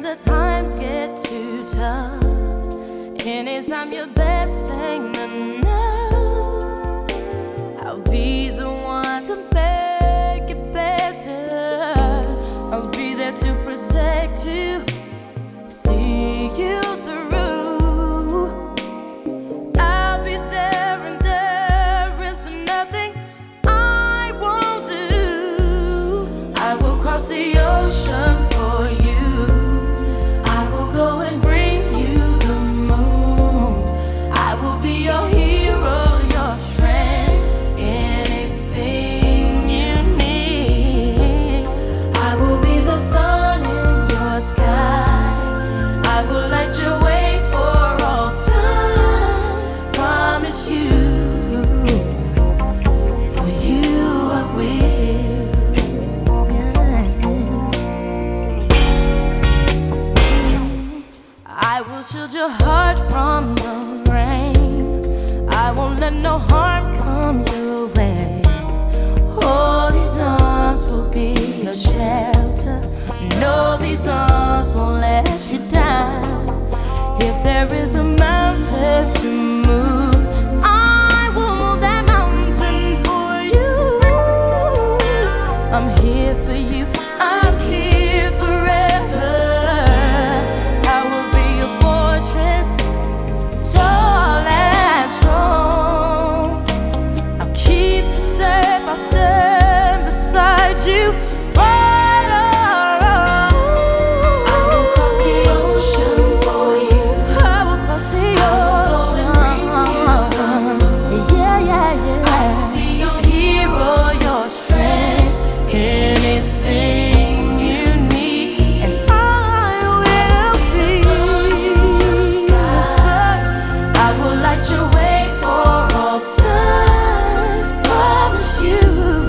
the times get too tough, anytime your best ain't enough, I'll be the one to make it better. I'll be there to protect you, see you through. I'll be there, and there is nothing I won't do. I will cross the ocean for you. I will go and bring you the moon. I will be your hero, your strength, anything you need. I will be the sun in your sky. I will light your way for all time. Promise you, for you I will. Yes. I will shield your heart from the rain. I won't let no harm come your way. Oh, these arms will be your shelter. No, these arms won't let you down. If there is a mountain to move, I will move that mountain for you. I'm here for you, I'm here forever. I will be your fortress, tall and strong. I'll keep you safe, I'll stand beside you. Right or wrong, I will cross the ocean for you. I will cross the ocean. Yeah, yeah, yeah. I will be your hero, your strength, anything you need. And I will be the sun. I will light your way for all time. Promise you,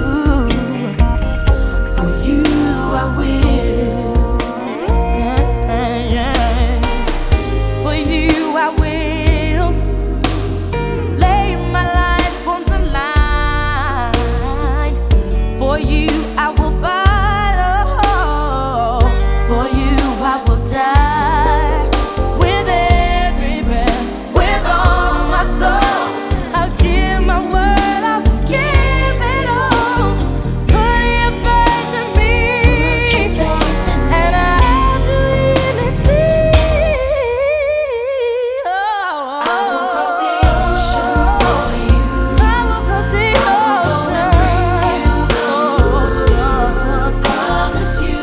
for you I will. Yeah, yeah. For you I will lay my life on the line. For you I will fight. Oh, for you I will die. With every breath, with all my soul, I'll give my word, I'll give it all. Put your faith in me, and I'll do anything. Oh, I will cross the ocean for you. I will cross the ocean. Promise you,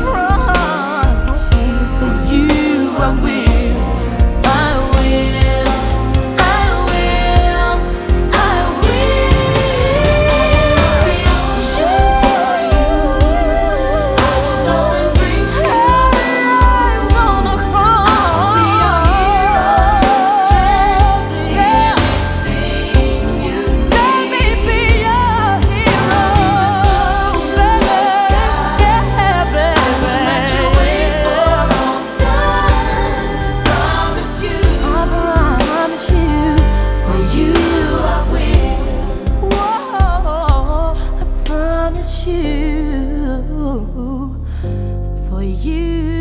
for you I will. I will, I will, I will. Cross the ocean for you. I will go and bring you. I'm gonna cross. I will be your hero, strength, anything you need. Let me be your hero, baby. Yeah, baby. I will light your way for all time. Promise you, I promise you, for you I will. Whoa, I promise you, for you.